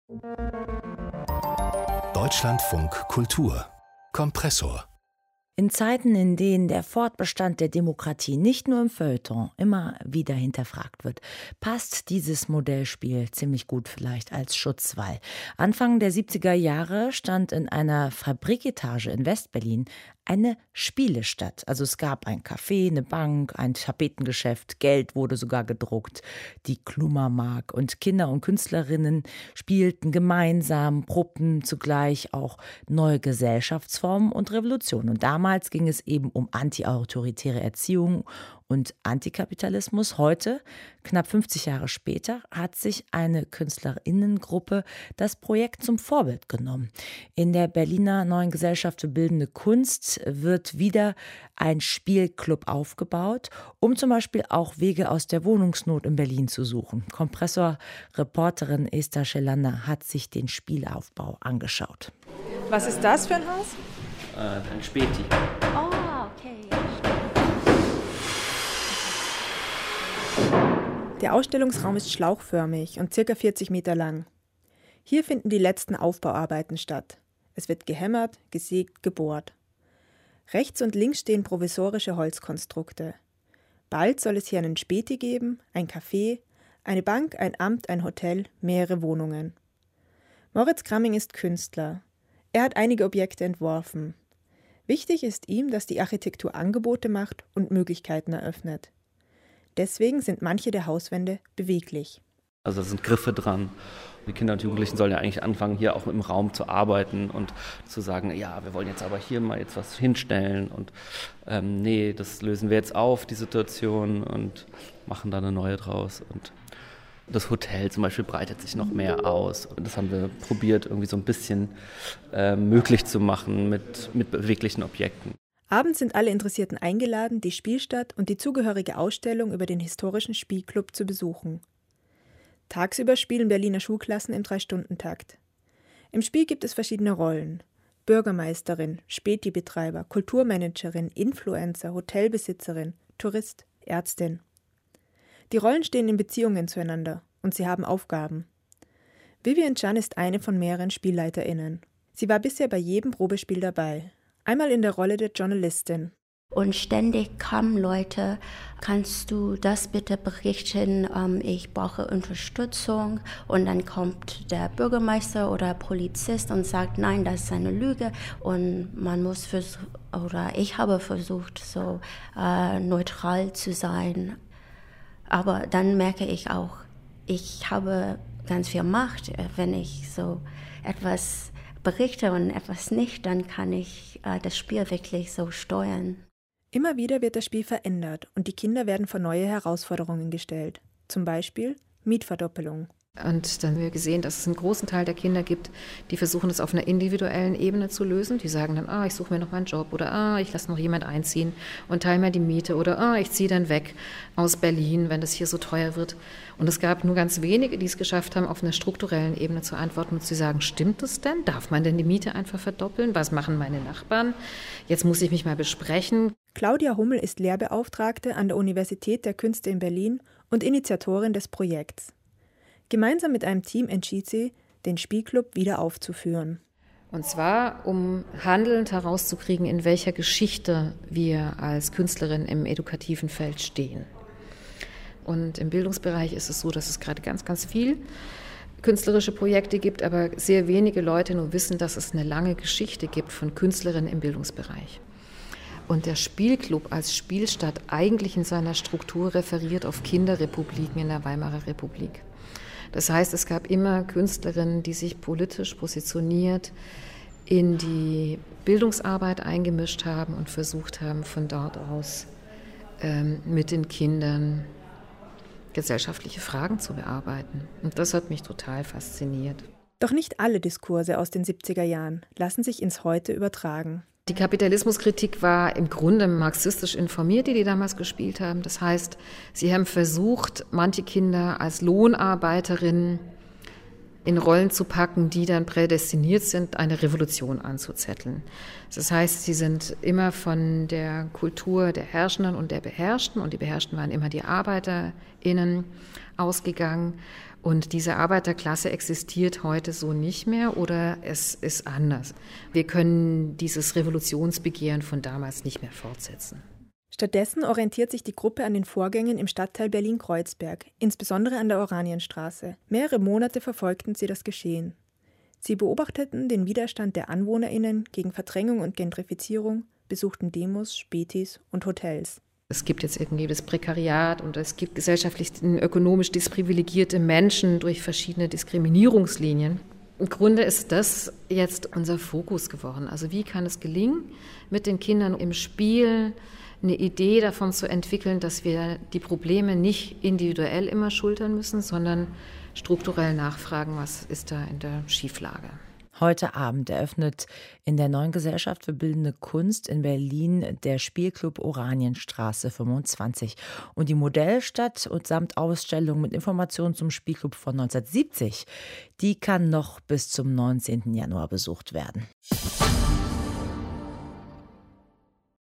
Deutschlandfunk Kultur Kompressor. In Zeiten, in denen der Fortbestand der Demokratie nicht nur im Feuilleton immer wieder hinterfragt wird, passt dieses Modellspiel ziemlich gut vielleicht als Schutzwall. Anfang der 70er Jahre stand in einer Fabriketage in Westberlin eine Spielestadt. Also es gab ein Café, eine Bank, ein Tapetengeschäft, Geld wurde sogar gedruckt, die Klummermark und Kinder und Künstlerinnen spielten gemeinsam, probten zugleich auch neue Gesellschaftsformen und Revolutionen. Und damals ging es eben um antiautoritäre Erziehung und Antikapitalismus. Heute, knapp 50 Jahre später, hat sich eine Künstlerinnengruppe das Projekt zum Vorbild genommen. In der Berliner Neuen Gesellschaft für Bildende Kunst wird wieder ein Spielclub aufgebaut, um zum Beispiel auch Wege aus der Wohnungsnot in Berlin zu suchen. Kompressor-Reporterin Esther Schelander hat sich den Spielaufbau angeschaut. Was ist das für ein Haus? Ein Späti. Oh, okay. Der Ausstellungsraum ist schlauchförmig und ca. 40 Meter lang. Hier finden die letzten Aufbauarbeiten statt. Es wird gehämmert, gesägt, gebohrt. Rechts und links stehen provisorische Holzkonstrukte. Bald soll es hier einen Späti geben, ein Café, eine Bank, ein Amt, ein Hotel, mehrere Wohnungen. Moritz Kramming ist Künstler. Er hat einige Objekte entworfen. Wichtig ist ihm, dass die Architektur Angebote macht und Möglichkeiten eröffnet. Deswegen sind manche der Hauswände beweglich. Also da sind Griffe dran. Die Kinder und Jugendlichen sollen ja eigentlich anfangen, hier auch im Raum zu arbeiten und zu sagen, ja, wir wollen jetzt aber hier mal jetzt was hinstellen und nee, das lösen wir jetzt auf, die Situation, und machen da eine neue draus. Und das Hotel zum Beispiel breitet sich noch mehr aus. Und das haben wir probiert, irgendwie so ein bisschen möglich zu machen mit beweglichen Objekten. Abends sind alle Interessierten eingeladen, die Spielstadt und die zugehörige Ausstellung über den historischen Spielclub zu besuchen. Tagsüber spielen Berliner Schulklassen im 3-Stunden-Takt. Im Spiel gibt es verschiedene Rollen: Bürgermeisterin, Späti-Betreiber, Kulturmanagerin, Influencer, Hotelbesitzerin, Tourist, Ärztin. Die Rollen stehen in Beziehungen zueinander und sie haben Aufgaben. Vivian Chan ist eine von mehreren SpielleiterInnen. Sie war bisher bei jedem Probespiel dabei. Einmal in der Rolle der Journalistin. Und ständig kamen Leute, kannst du das bitte berichten, ich brauche Unterstützung. Und dann kommt der Bürgermeister oder Polizist und sagt, nein, das ist eine Lüge. Und man muss ich habe versucht, so neutral zu sein. Aber dann merke ich auch, ich habe ganz viel Macht, wenn ich so etwas berichte und etwas nicht, dann kann ich das Spiel wirklich so steuern. Immer wieder wird das Spiel verändert und die Kinder werden vor neue Herausforderungen gestellt. Zum Beispiel Mietverdoppelung. Und dann haben wir gesehen, dass es einen großen Teil der Kinder gibt, die versuchen, es auf einer individuellen Ebene zu lösen. Die sagen dann, ich suche mir noch mal einen Job oder ich lasse noch jemand einziehen und teile mir die Miete oder ich ziehe dann weg aus Berlin, wenn das hier so teuer wird. Und es gab nur ganz wenige, die es geschafft haben, auf einer strukturellen Ebene zu antworten und zu sagen, stimmt das denn? Darf man denn die Miete einfach verdoppeln? Was machen meine Nachbarn? Jetzt muss ich mich mal besprechen. Claudia Hummel ist Lehrbeauftragte an der Universität der Künste in Berlin und Initiatorin des Projekts. Gemeinsam mit einem Team entschied sie, den Spielclub wieder aufzuführen. Und zwar, um handelnd herauszukriegen, in welcher Geschichte wir als Künstlerin im edukativen Feld stehen. Und im Bildungsbereich ist es so, dass es gerade ganz, ganz viel künstlerische Projekte gibt, aber sehr wenige Leute nur wissen, dass es eine lange Geschichte gibt von Künstlerinnen im Bildungsbereich. Und der Spielclub als Spielstadt eigentlich in seiner Struktur referiert auf Kinderrepubliken in der Weimarer Republik. Das heißt, es gab immer Künstlerinnen, die sich politisch positioniert in die Bildungsarbeit eingemischt haben und versucht haben, von dort aus mit den Kindern gesellschaftliche Fragen zu bearbeiten. Und das hat mich total fasziniert. Doch nicht alle Diskurse aus den 70er Jahren lassen sich ins Heute übertragen. Die Kapitalismuskritik war im Grunde marxistisch informiert, die damals gespielt haben. Das heißt, sie haben versucht, manche Kinder als Lohnarbeiterinnen in Rollen zu packen, die dann prädestiniert sind, eine Revolution anzuzetteln. Das heißt, sie sind immer von der Kultur der Herrschenden und der Beherrschten, und die Beherrschten waren immer die ArbeiterInnen, ausgegangen Und diese Arbeiterklasse existiert heute so nicht mehr oder es ist anders. Wir können dieses Revolutionsbegehren von damals nicht mehr fortsetzen. Stattdessen orientiert sich die Gruppe an den Vorgängen im Stadtteil Berlin-Kreuzberg, insbesondere an der Oranienstraße. Mehrere Monate verfolgten sie das Geschehen. Sie beobachteten den Widerstand der AnwohnerInnen gegen Verdrängung und Gentrifizierung, besuchten Demos, Spätis und Hotels. Es gibt jetzt irgendwie das Prekariat und es gibt gesellschaftlich ökonomisch disprivilegierte Menschen durch verschiedene Diskriminierungslinien. Im Grunde ist das jetzt unser Fokus geworden. Also wie kann es gelingen, mit den Kindern im Spiel eine Idee davon zu entwickeln, dass wir die Probleme nicht individuell immer schultern müssen, sondern strukturell nachfragen, was ist da in der Schieflage. Heute Abend eröffnet in der Neuen Gesellschaft für Bildende Kunst in Berlin der Spielclub Oranienstraße 25. Und die Modellstadt und samt Ausstellung mit Informationen zum Spielclub von 1970, die kann noch bis zum 19. Januar besucht werden.